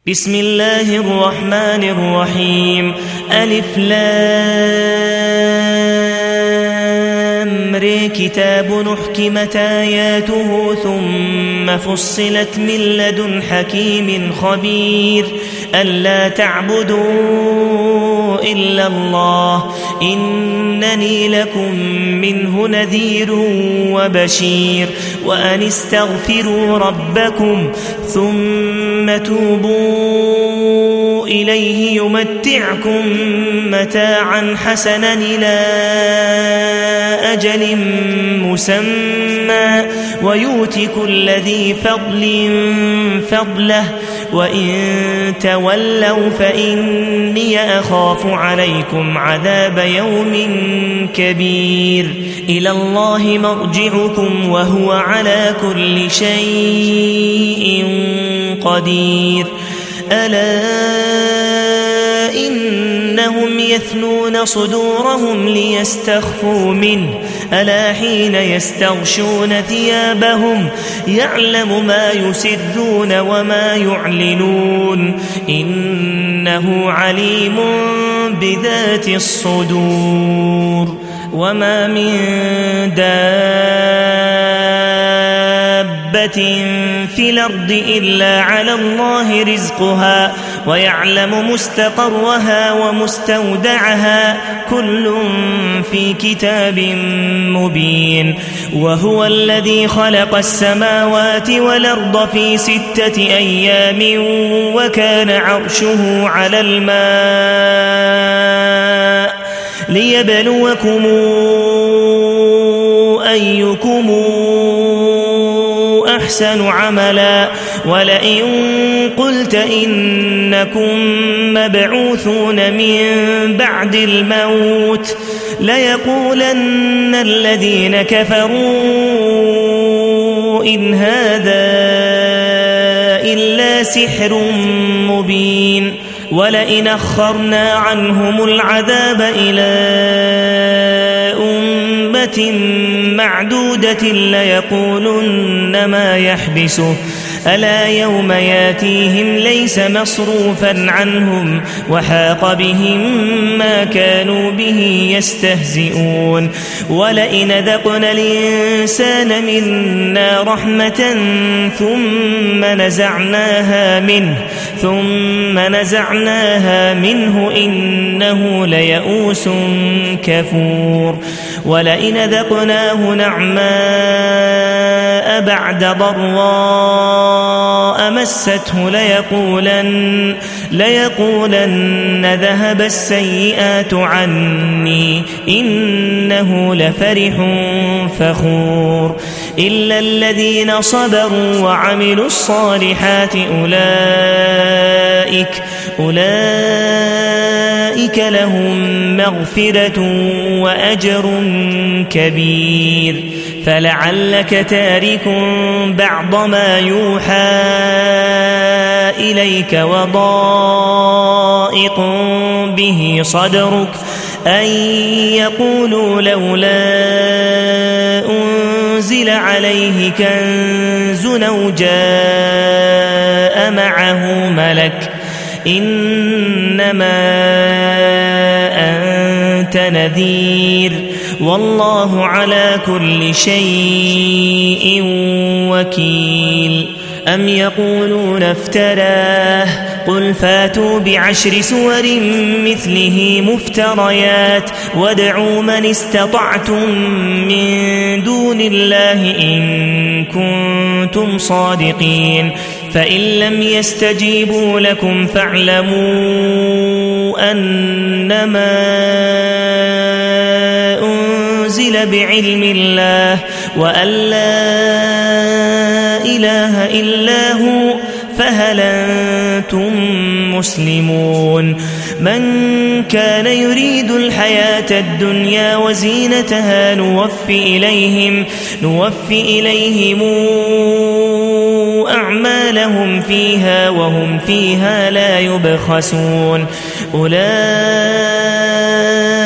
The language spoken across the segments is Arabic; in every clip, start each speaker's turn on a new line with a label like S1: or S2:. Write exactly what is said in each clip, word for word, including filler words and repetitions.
S1: بسم الله الرحمن الرحيم. ألف لام ر كتاب أحكمت آياته ثم فصلت من لدن حكيم خبير ألا تعبدوا إلا الله إنني لكم منه نذير وبشير وأن استغفروا ربكم ثم توبوا إليه يمتعكم متاعا حسنا إلى أجل مسمى ويؤت كل ذي فضل فضله وإن تولوا فإني أخاف عليكم عذاب يوم كبير إلى الله مرجعكم وهو على كل شيء قدير. ألا إنهم يثنون صدورهم ليستخفوا منه ألا حين يستغشون ثيابهم يعلم ما يسرون وما يعلنون إنه عليم بذات الصدور. وما من دابة في الأرض إلا على الله رزقها ويعلم مستقرها ومستودعها كل في كتاب مبين. وهو الذي خلق السماوات والأرض في ستة أيام وكان عرشه على الماء ليبلوكم أيكم أحسن عملا ولئن قلت إنكم مبعوثون من بعد الموت ليقولن الذين كفروا إن هذا إلا سحر مبين. ولئن أخرنا عنهم العذاب إلى أمة معدودة ليقولن ما يحبسه ألا يوم ياتيهم ليس مصروفا عنهم وحاق بهم ما كانوا به يستهزئون. ولئن ذقنا الإنسان منا رحمة ثم نزعناها منه ثم نزعناها منه إنه ليئوس كفور. ولئن ذقناه نعماء بعد ضراء مسته ليقولن, ليقولن ذهب السيئات عني إنه لفرح فخور. إلا الذين صبروا وعملوا الصالحات أولئك, أولئك لهم مغفرة وأجر كبير. فلعلك تارك بعض ما يوحى إليك وضائق به صدرك أن يقولوا لولا أنزل عليه كنز أو جاء معه ملك إنما أنت نذير والله على كل شيء وكيل. أم يقولون افتراه قل فاتوا بعشر سور مثله مفتريات وادعوا من استطعتم من دون الله إن كنتم صادقين. فإن لم يستجيبوا لكم فاعلموا أنما أنزل بعلم الله وأن لا إله إلا هو فهل أنتم مسلمون. من كان يريد الحياة الدنيا وزينتها نوفي إليهم, نوفي إليهم أعمالهم فيها وهم فيها لا يبخسون. أولئك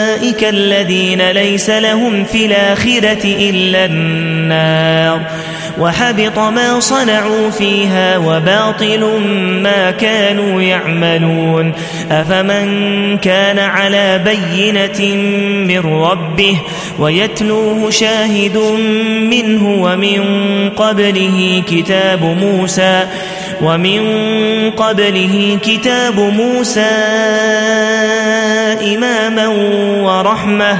S1: الذين ليس لهم في الآخرة إلا النار وحبط ما صنعوا فيها وباطل ما كانوا يعملون أفمن كان على بينة من ربه ويتلوه شاهد منه ومن قبله كتاب موسى ومن قبله كتاب موسى إماما ورحمة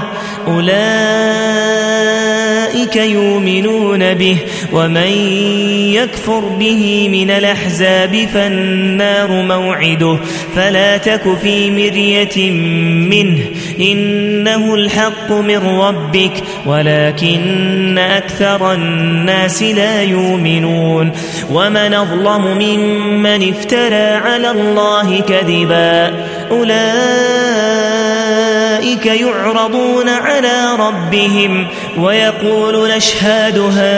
S1: أولئك يؤمنون به ومن يكفر به من الأحزاب فالنار موعده فلا تك في مرية منه إنه الحق من ربك ولكن أكثر الناس لا يؤمنون ومن أظلم ممن افترى على الله كذبا أولئك يعرضون على ربهم ويقول الأشهاد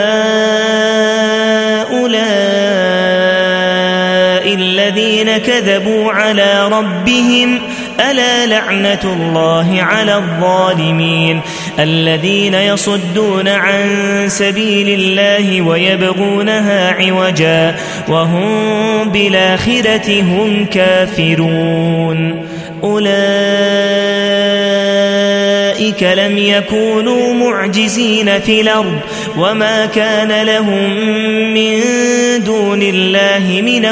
S1: هؤلاء الذين كذبوا على ربهم ألا لعنة الله على الظالمين الذين يصدون عن سبيل الله ويبغونها عوجا وهم بالآخرة هم كافرون أولئك لم يكونوا معجزين في الأرض وما كان لهم من دون الله من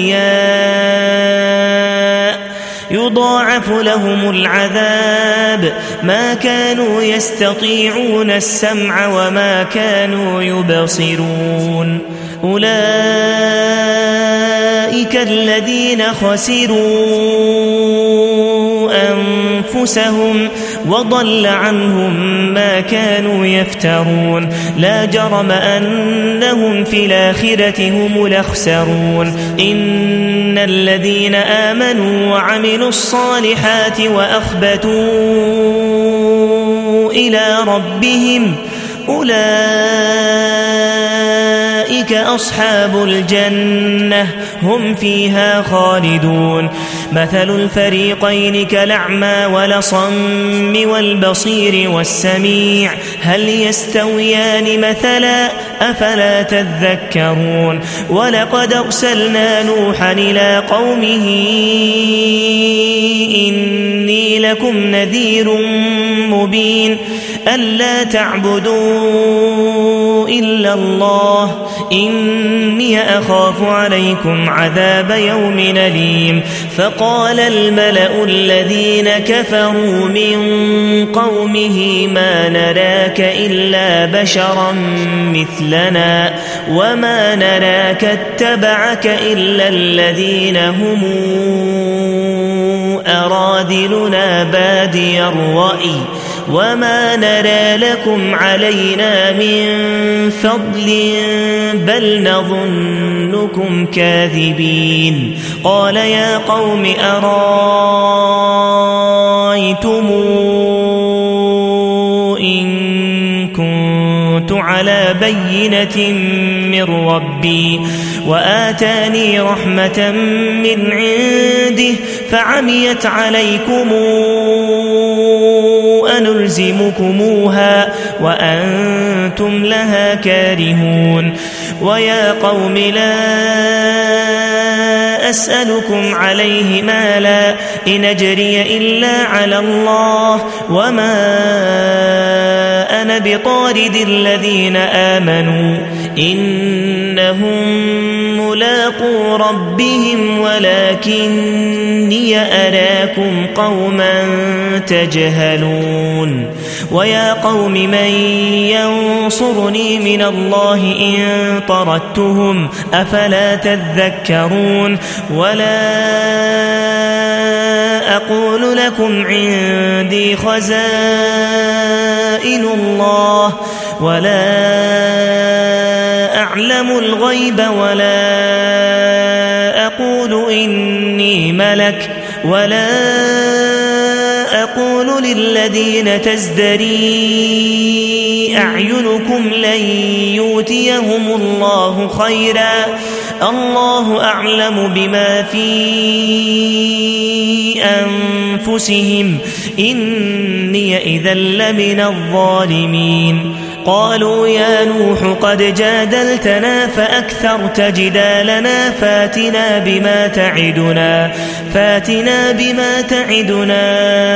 S1: أولياء يضاعف لهم العذاب ما كانوا يستطيعون السمع وما كانوا يبصرون أولئك الذين خسروا أنفسهم وضل عنهم ما كانوا يفترون لا جرم أنهم في الآخرة هم الأخسرون إن الذين آمنوا وعملوا الصالحات وأخبتوا إلى ربهم أولئك أصحاب الجنة هم فيها خالدون مثل الفريقين كالأعمى والأصم والبصير والسميع هل يستويان مثلا أفلا تذكرون ولقد أرسلنا نوحا إلى قومه إني لكم نذير مبين ألا تعبدوا إلا الله إني أخاف عليكم عذاب يوم أليم فقال الملأ الذين كفروا من قومه ما نراك إلا بشرا مثلنا وما نراك اتبعك إلا الذين هم أراذلنا بادي الرأي وما نرى لكم علينا من فضل بل نظنكم كاذبين قال يا قوم أرأيتم إن كنت على بينة من ربي وآتاني رحمة من عنده فعميت عليكم أنلزمكموها وأنتم لها كارهون ويا قوم لا أسألكم عليه مالا إن أجري إلا على الله وما أنا بطارد الذين آمنوا إنهم ملاقو ربهم ولكني أراكم قوما تجهلون ويا قوم من ينصرني من الله إن طردتهم أفلا تذكرون ولا أقول لكم عندي خزائن الله ولا أعلم الغيب ولا أقول إني ملك ولا أقول للذين تزدري أعينكم لن يؤتيهم الله خيرا الله أعلم بما في أنفسهم إني إذا لمن الظالمين قالوا يا نوح قد جادلتنا فأكثرت جدالنا فاتنا بما تعدنا فاتنا بما تعدنا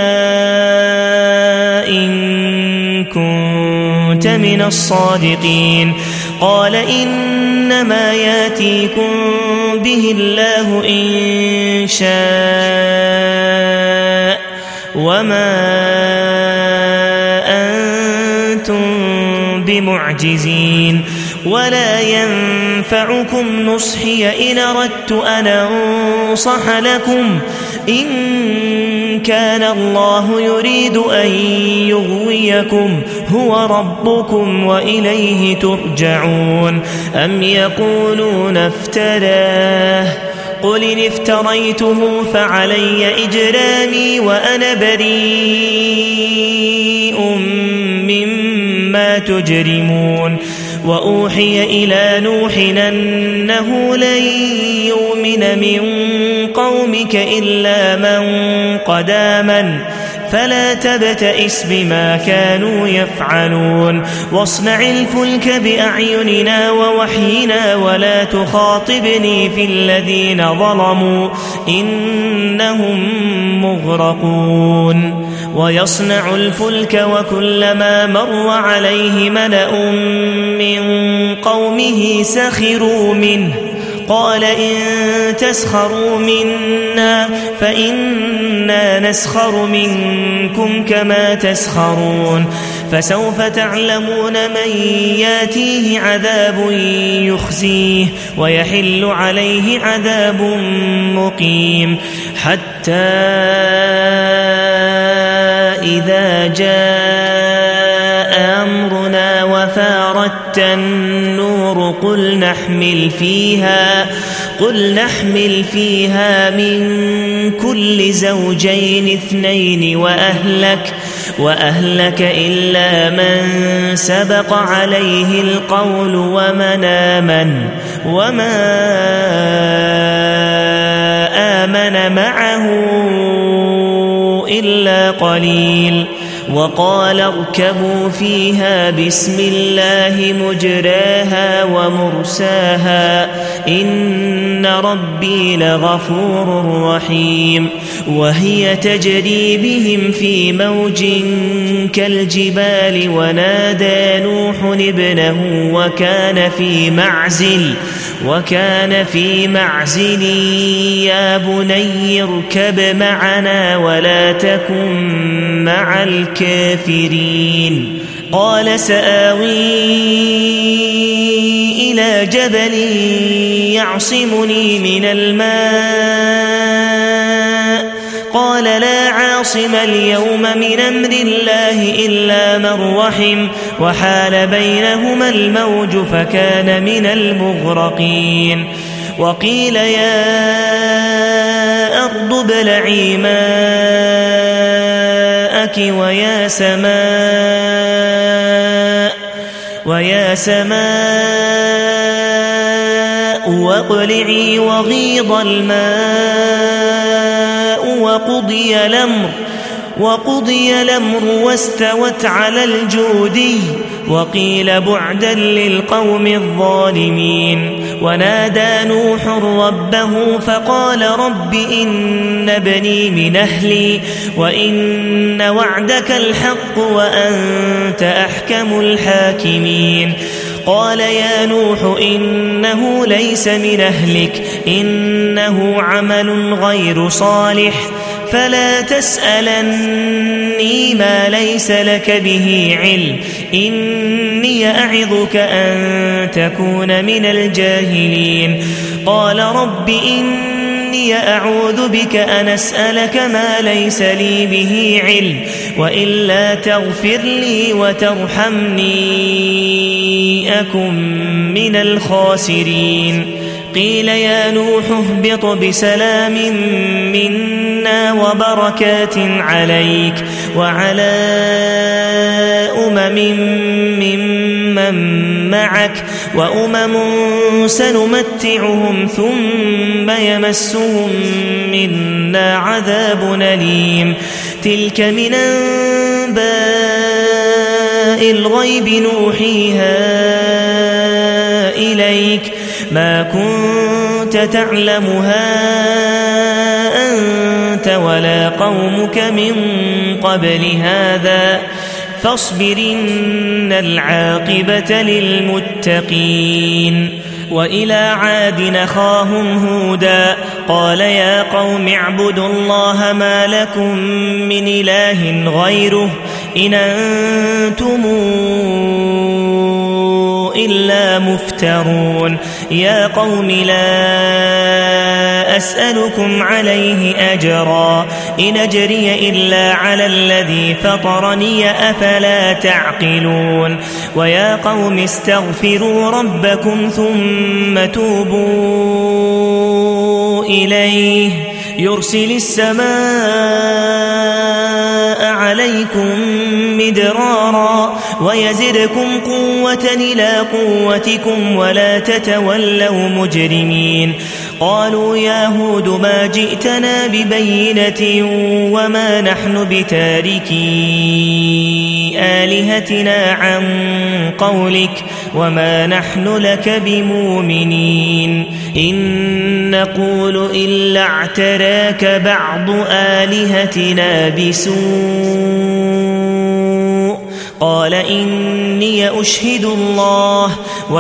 S1: إن كنت من الصادقين قال إنما ياتيكم به الله إن شاء وما أنتم بمعجزين ولا ينفعكم نصحي إن أردت أن أنصح لكم إن كان الله يريد أن يغويكم هو ربكم وإليه ترجعون أم يقولون افتراه قل إن افتريته فعلي إجرامي وأنا بريء مما تجرمون وأوحي إلى نوح أنه لن يؤمن من قومك إلا من قد آمن فلا تبتئس بما كانوا يفعلون واصنع الفلك بأعيننا ووحينا ولا تخاطبني في الذين ظلموا إنهم مغرقون ويصنع الفلك وكلما مر عليه ملأ من قومه سخروا منه قال إن تسخروا منا فإنا نسخر منكم كما تسخرون فسوف تعلمون من ياتيه عذاب يخزيه ويحل عليه عذاب مقيم حتى إذا جاء أمرنا وفارت النور قل نحمل فيها قل نحمل فيها من كل زوجين اثنين وأهلك وأهلك إلا من سبق عليه القول ومن آمن وما آمن معه إلا قليل وقال اركبوا فيها بسم الله مجراها ومرساها إن ربي لغفور رحيم وهي تجري بهم في موج كالجبال ونادى نوح ابنه وكان في معزل وكان في معزل يا بني اركب معنا ولا تكن مع الكافرين قال سآوي إلى جبل يعصمني من الماء قال لا عاصم اليوم من أمر الله إلا من رحم وحال بينهما الموج فكان من المغرقين وقيل يا أرض ابلعي ماءك ويا سماء ويا سماء واقلعي وغيض الماء وقضي الأمر وقضي الأمر واستوت على الجودي وقيل بعدا للقوم الظالمين ونادى نوح ربه فقال رب إن ابني من أهلي وإن وعدك الحق وأنت أحكم الحاكمين قال يا نوح إنه ليس من أهلك إنه عمل غير صالح فلا تسألني ما ليس لك به علم إني أعظك أن تكون من الجاهلين قال رب إني أعوذ بك أن أسألك ما ليس لي به علم وإلا تغفر لي وترحمني أكن من الخاسرين قيل يا نوح اهبط بسلام منا وبركات عليك وعلى أمم ممن معك وأمم سنمتعهم ثم يمسهم منا عذاب أليم تلك من أنباء الغيب نوحيها إليك ما كنت تعلمها أنت ولا قومك من قبل هذا فاصبر إن العاقبة للمتقين. وإلى عاد أخاهم هودا قال يا قوم اعبدوا الله ما لكم من إله غيره إن أنتم إلا مفترون. يا قوم لا أسألكم عليه أجرا إن أجري إلا على الذي فطرني أفلا تعقلون. ويا قوم استغفروا ربكم ثم توبوا إليه يرسل السماء عليكم مدرارا ويزدكم قوة إلى قوتكم ولا تتولوا مجرمين. قالوا يا هود ما جئتنا ببينة وما نحن بتاركي آلهتنا عن قولك وما نحن لك بمؤمنين إن نقول إلا اعتراك بعض آلهتنا بسوء قال إني أشهد الله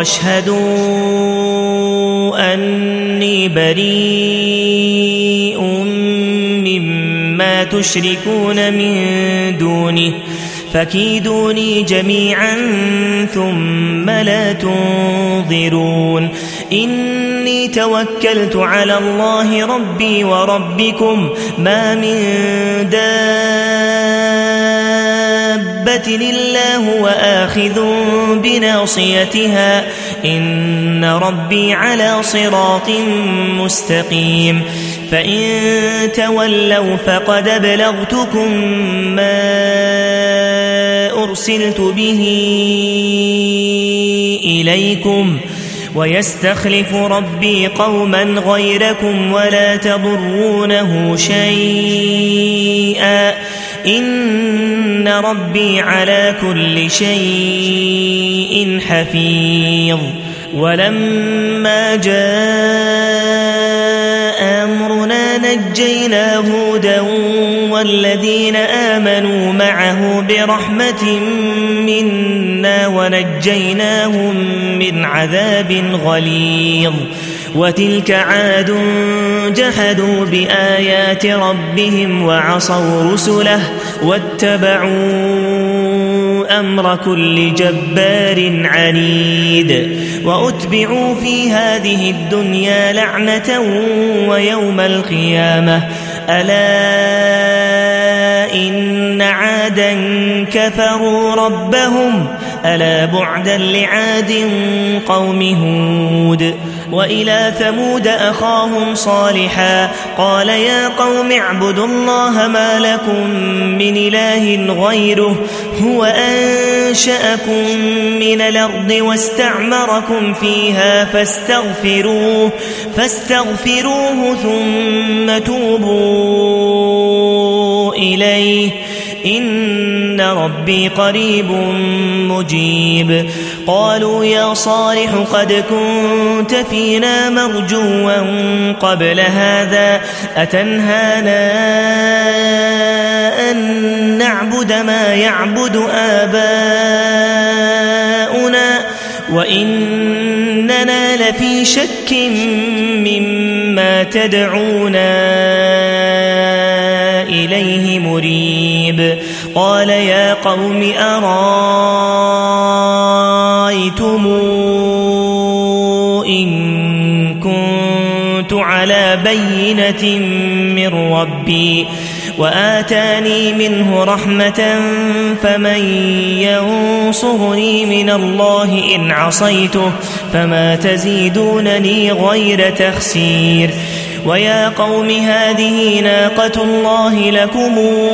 S1: واشهدوا أني بريء مما تشركون من دونه فكيدوني جميعا ثم لا تنظرون. إني توكلت على الله ربي وربكم ما من دابة إلا هو آخذ بناصيتها إن ربي على صراط مستقيم. فإن تولوا فقد أبلغتكم ما أرسلت به إليكم ويستخلف ربي قوما غيركم ولا تضرونه شيئا إن ربي على كل شيء حفيظ. ولما جاء أمرنا نجينا هودا والذين آمنوا معه برحمة منا ونجيناهم من عذاب غليظ. وتلك عاد جحدوا بآيات ربهم وعصوا رسله واتبعوا أمر كل جبار عنيد. وأتبعوا في هذه الدنيا لعنة ويوم القيامة ألا إن عادا كفروا ربهم ألا بعدا لعاد قوم هود. وإلى ثمود أخاهم صالحا قال يا قوم اعبدوا الله ما لكم من إله غيره هو أنشأكم من الأرض واستعمركم فيها فاستغفروه, فاستغفروه ثم توبوا إليه إن ربي قريب مجيب. قالوا يا صالح قد كنت فينا مرجوا قبل هذا أتنهانا أن نعبد ما يعبد آباؤنا وإننا لفي شك مما تدعونا إليه مريب. قال يا قوم أرأيتم إن كنت على بينة من ربي وآتاني منه رحمة فمن ينصرني من الله إن عصيته فما تزيدونني غير تخسير. ويا قوم هذه ناقة الله لكم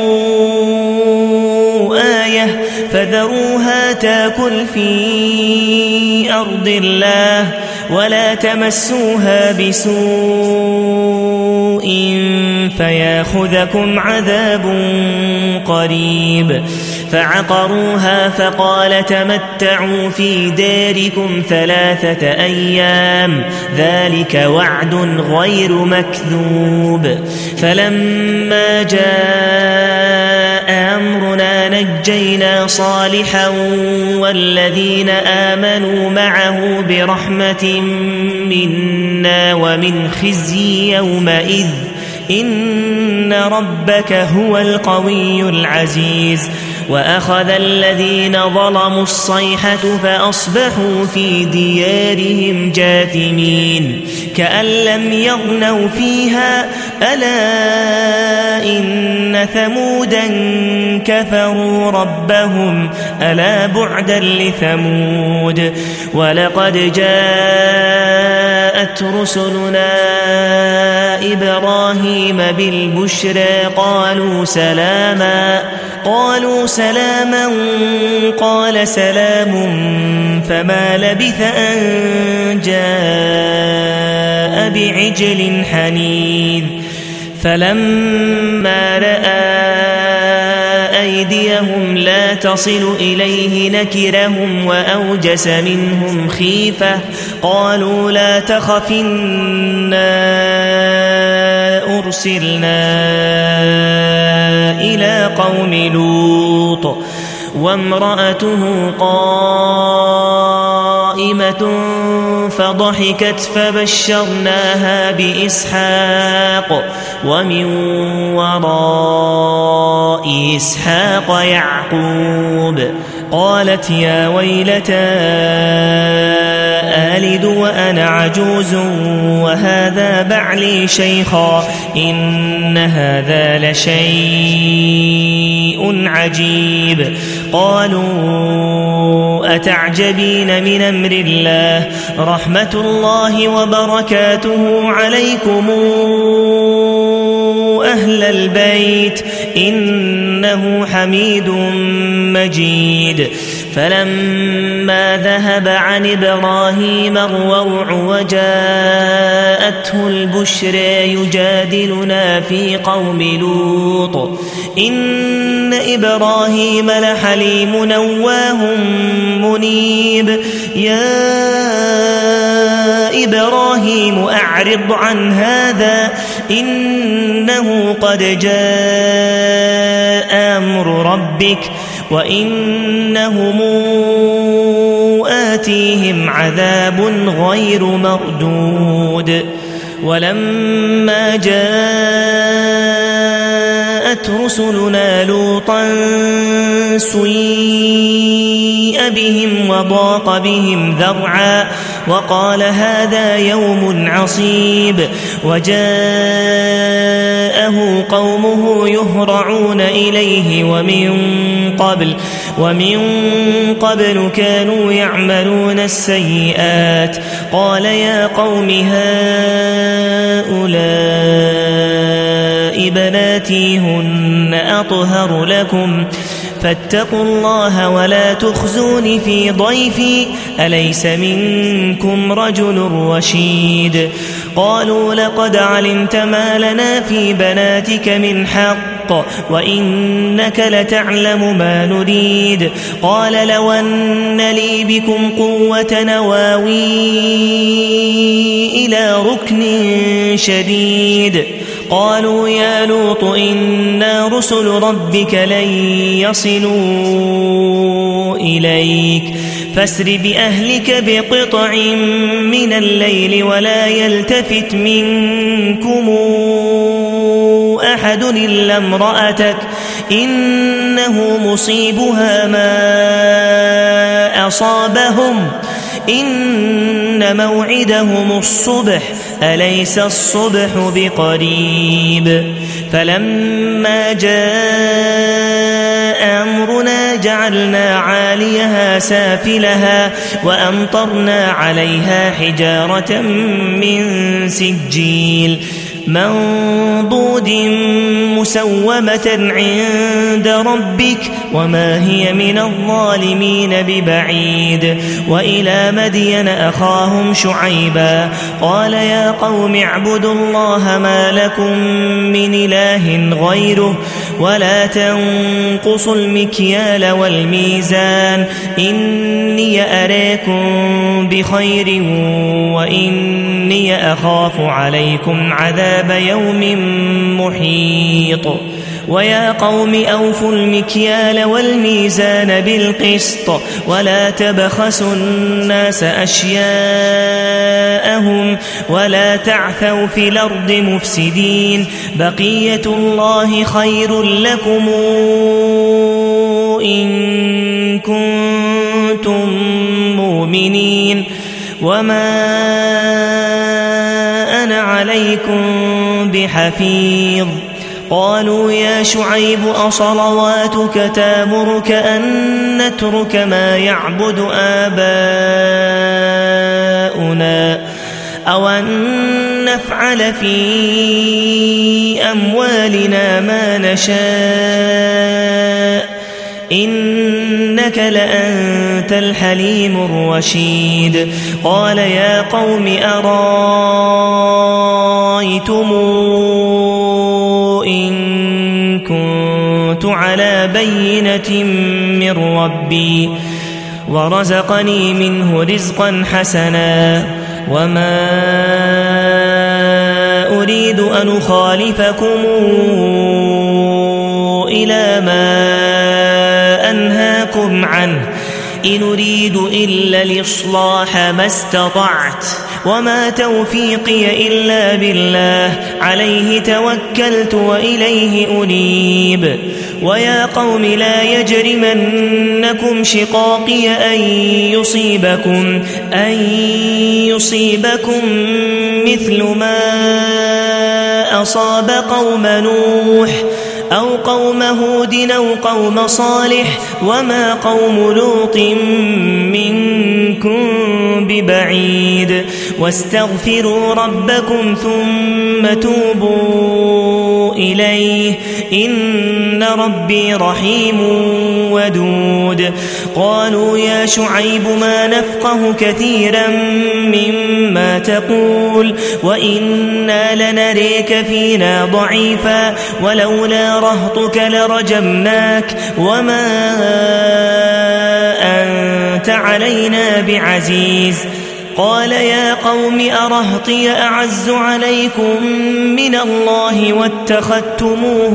S1: آية فذروها تاكل في أرض الله ولا تمسوها بسوء فياخذكم عذاب قريب. فعقروها فقال تمتعوا في داركم ثلاثة أيام ذلك وعد غير مكذوب. فلما جاء أمرنا نجينا صالحا والذين آمنوا معه برحمة منا ومن خزي يومئذ إن ربك هو القوي العزيز. وأخذ الذين ظلموا الصيحة فأصبحوا في ديارهم جاثمين كأن لم يغنوا فيها ألا إن ثمودا كفروا ربهم ألا بعدا لثمود. ولقد جاءت رسلنا إبراهيم بالبشرى قالوا سلاما قالوا سلاما قال سلام فما لبث أن جاء بعجل حنيذ. فلما رأى أيديهم لا تصل إليه نكرهم وأوجس منهم خيفة قالوا لا تخف إنا أرسلنا إلى قوم لوط وامرأته قائمة فضحكت فبشرناها بإسحاق ومن وراء إسحاق يعقوب. قالت يا ويلتى آلد وأنا عجوز وهذا بعلي شيخا إن هذا لشيء عجيب. قالوا أتعجبين من أمر الله رحمة الله وبركاته عليكم أهل البيت إنه حميد مجيد. فلما ذهب عن إبراهيم الروع وجاءته البشرى يجادلنا في قوم لوط إن إبراهيم لحليم نواه منيب. يا إبراهيم أعرض عن هذا إنه قد جاء أمر ربك وإنهم آتيهم عذاب غير مردود. ولما جاءت رسلنا لوطا سيء بهم وضاق بهم ذرعا وقال هذا يوم عصيب. وجاءه قومه يهرعون إليه ومن قبل ومن قبل كانوا يعملون السيئات. قال يا قوم هؤلاء بناتي هن أطهر لكم فاتقوا الله ولا تخزون في ضيفي أليس منكم رجل رشيد. قالوا لقد علمت ما لنا في بناتك من حق وإنك لتعلم ما نريد. قال لو أن لي بكم قوة نواوي إلى ركن شديد. قالوا يا لوط إنا رسل ربك لن يصلوا إليك فاسر بأهلك بقطع من الليل ولا يلتفت منكم أحد إلا امرأتك إنه مصيبها ما أصابهم إن موعدهم الصبح أليس الصبح بقريب. فلما جاء أمرنا جعلنا عاليها سافلها وأمطرنا عليها حجارة من سجيل منضود مسومة عند ربك وما هي من الظالمين ببعيد. وإلى مدين أخاهم شعيبا قال يا قوم اعبدوا الله ما لكم من إله غيره ولا تنقصوا المكيال والميزان إني أراكم بخير وإني أخاف عليكم عذاب يوم محيط. ويا قوم أوفوا المكيال والميزان بالقسط ولا تبخسوا الناس أشياءهم ولا تعثوا في الأرض مفسدين بقية الله خير لكم إن كنتم مؤمنين وما أنا عليكم بحفيظ. قالوا يا شعيب أصلواتك تامرك أن نترك ما يعبد آباؤنا أو أن نفعل في أموالنا ما نشاء إنك لأنت الحليم الرشيد. قال يا قوم أرايتم إن كنت على بينة من ربي ورزقني منه رزقا حسنا وما أريد أن أخالفكم إلى ما أنهاكم عنه إن أريد إلا الإصلاح ما استطعت وما توفيقي إلا بالله عليه توكلت وإليه أنيب. ويا قوم لا يجرمنكم شقاقي أن يصيبكم أن يصيبكم مثل ما أصاب قوم نوح أو قوم هود أو قوم صالح وما قوم لوط منكم ببعيد. واستغفروا ربكم ثم توبوا إليه إن ربي رحيم ودود. قالوا يا شعيب ما نفقه كثيرا مما تقول وإنا لنريك فينا ضعيفا ولولا رهطك لرجمناك وما أنت علينا بعزيز. قال يا قوم أرهطي أعز عليكم من الله واتخذتموه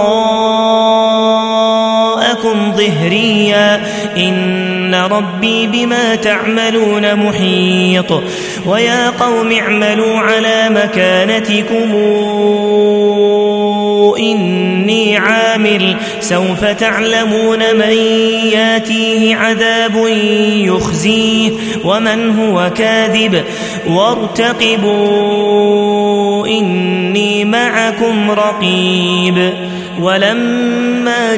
S1: وراءكم ظهريا إن ربي بما تعملون محيط. ويا قوم اعملوا على مكانتكم إني عامل سوف تعلمون من ياتيه عذاب يخزيه ومن هو كاذب وارتقبوا إني معكم رقيب. ولما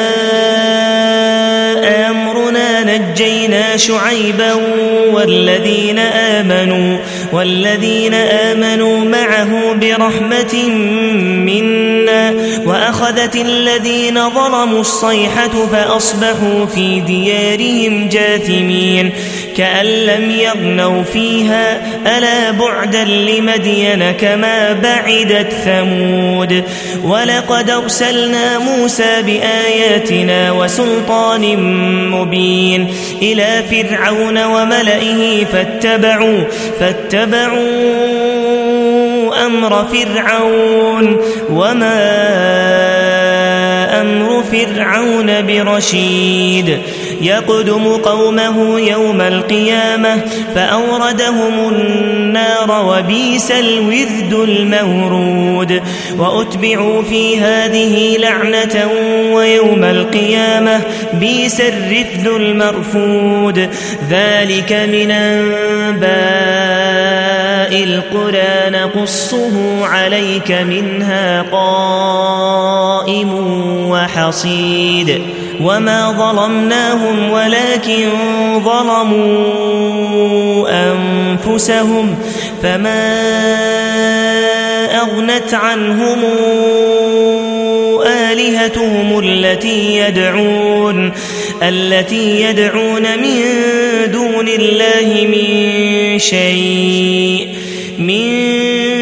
S1: جاء أمرنا نجينا شعيبا والذين آمنوا والذين آمنوا معه برحمة منا وأخذت الذين ظلموا الصيحة فأصبحوا في ديارهم جاثمين كأن لم يغنوا فيها ألا بعدا لمدين كما بعدت ثمود. ولقد أرسلنا موسى بآياتنا وسلطان مبين إلى فرعون وملئه فاتبعوا فاتبعوا أمر فرعون وما أمر فرعون برشيد. يقدم قومه يوم القيامة فأوردهم النار وبئس الورد المورود. وأتبعوا في هذه لعنة ويوم القيامة بئس الرفد المرفود. ذلك من أنباء القرى نقصه عليك منها قائم وحصيد. وما ظلمناهم ولكن ظلموا أنفسهم فما أغنت عنهم آلهتهم التي يدعون التي يدعون من دون الله من شيء من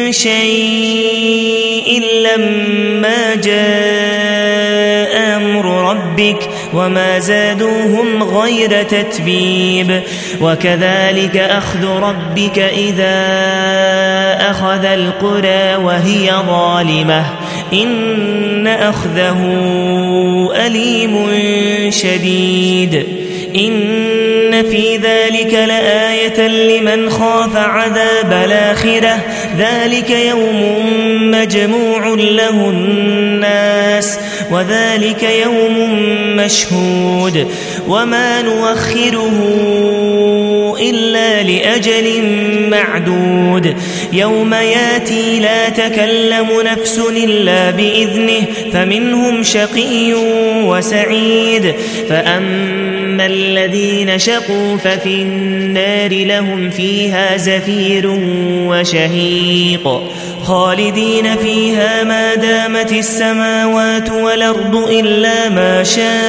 S1: شيء لما جاء أمر ربك وما زادوهم غير تتبيب وكذلك أخذ ربك إذا أخذ القرى وهي ظالمة إن أخذه أليم شديد إن في ذلك لآية لمن خاف عذاب الآخرة ذلك يوم مجموع له الناس وذلك يوم مشهود وما نؤخره إلا لأجل معدود يوم ياتي لا تكلم نفس إلا بإذنه فمنهم شقي وسعيد فأما الذين شقوا ففي النار لهم فيها زفير وشهيق خالدين فيها ما دامت السماوات والأرض إلا ما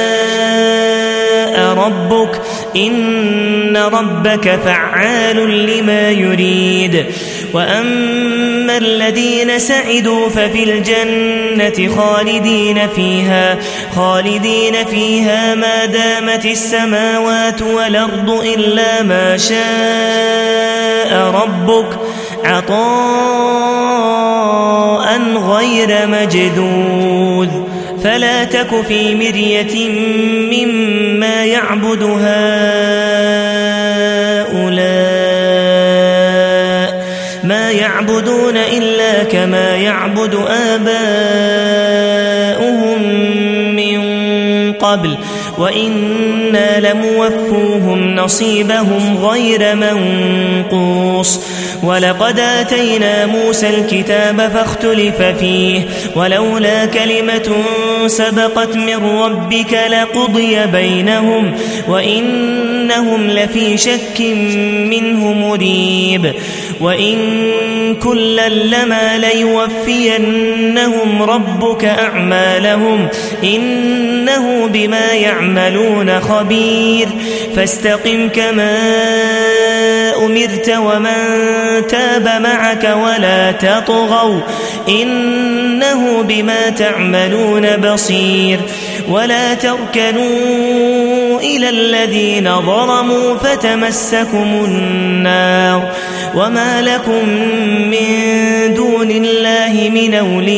S1: شاء ربك إن ربك فعال لما يريد وأما الذين سعدوا ففي الجنة خالدين فيها خالدين فيها ما دامت السماوات والأرض إلا ما شاء ربك عطاء غير مجذوذ فلا تك في مرية مما يعبد هؤلاء ما يعبدون إلا كما يعبد آباؤهم من قبل وإنا لموفوهم نصيبهم غير منقوص ولقد آتينا موسى الكتاب فاختلف فيه ولولا كلمة سبقت من ربك لقضي بينهم وإنهم لفي شك منه مريب وإن كلا لما ليوفينهم ربك أعمالهم إنه بما يعملون خبير فاستقم كما أمرت ومن تاب معك ولا تطغوا إنه بما تعملون بصير ولا تركنوا إلى الذين ظلموا فتمسكم النار وما لكم من دون الله من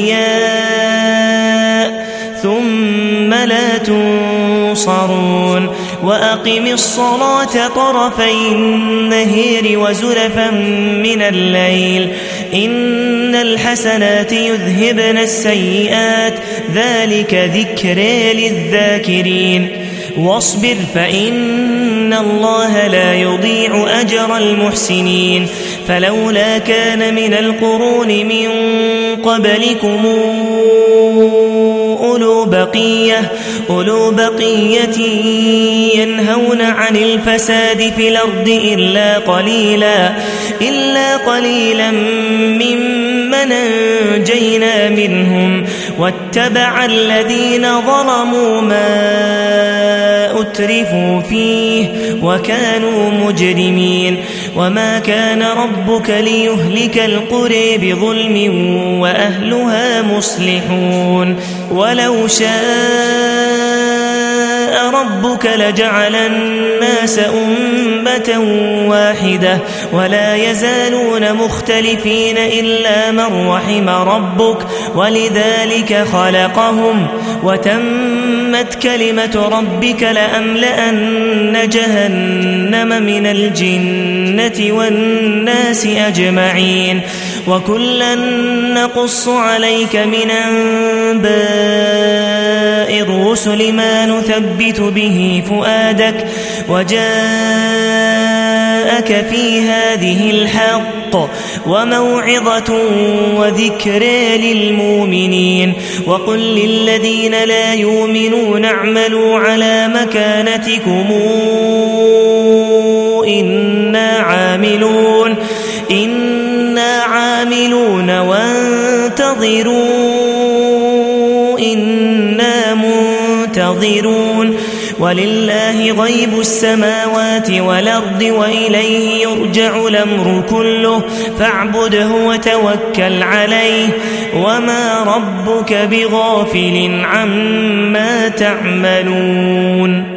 S1: أولياء ثم لا تنصرون وأقم الصلاة طرفي النهار وزلفا من الليل إن الحسنات يذهبن السيئات ذلك ذكر للذاكرين واصبر فإن الله لا يضيع أجر المحسنين فلولا كان من القرون من قبلكم أولو بقية, أولو بقية ينهون عن الفساد في الأرض إلا قليلا, إلا قليلا ممن أنجينا منهم واتبع الذين ظلموا ما أترفوا فيه وكانوا مجرمين وما كان ربك ليهلك القرى بظلم وأهلها مصلحون ولو شاء ربك لجعل الناس أمة واحدة ولا يزالون مختلفين إلا من رحم ربك ولذلك خلقهم وتمت كلمة ربك لأملأن جهنم من الجنة والناس أجمعين وكلا نقص عليك من أنباء الرسل ما نثبت به فؤادك وجاءك في هذه الحق وموعظة وذكر للمؤمنين وقل للذين لا يؤمنون اعملوا على مكانتكم إنا عاملون إنا عاملون وانتظروا إنا منتظرون ولله غيب السماوات والأرض وإليه يرجع الأمر كله فاعبده وتوكل عليه وما ربك بغافل عما تعملون